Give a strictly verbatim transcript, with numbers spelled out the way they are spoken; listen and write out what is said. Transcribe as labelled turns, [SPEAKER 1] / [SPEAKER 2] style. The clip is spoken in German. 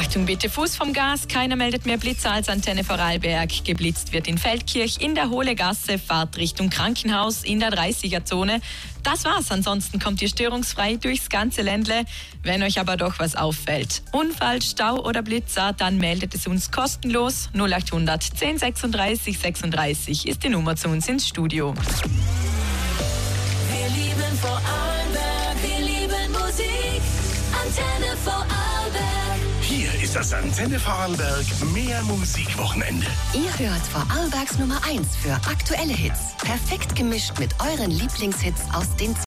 [SPEAKER 1] Achtung bitte, Fuß vom Gas, keiner meldet mehr Blitzer als Antenne Vorarlberg. Geblitzt wird in Feldkirch, in der Hohlegasse, Fahrt Richtung Krankenhaus in der dreißiger-Zone. Das war's, ansonsten kommt ihr störungsfrei durchs ganze Ländle. Wenn euch aber doch was auffällt, Unfall, Stau oder Blitzer, dann meldet es uns kostenlos. null acht hundert zehn sechsunddreißig sechsunddreißig ist die Nummer zu uns ins Studio.
[SPEAKER 2] Wir lieben Vorarlberg, wir lieben Musik, Antenne Vorarlberg.
[SPEAKER 3] Hier ist das Antenne Vorarlberg Mehr Musikwochenende.
[SPEAKER 4] Ihr hört Vorarlbergs Nummer eins für aktuelle Hits. Perfekt gemischt mit euren Lieblingshits aus den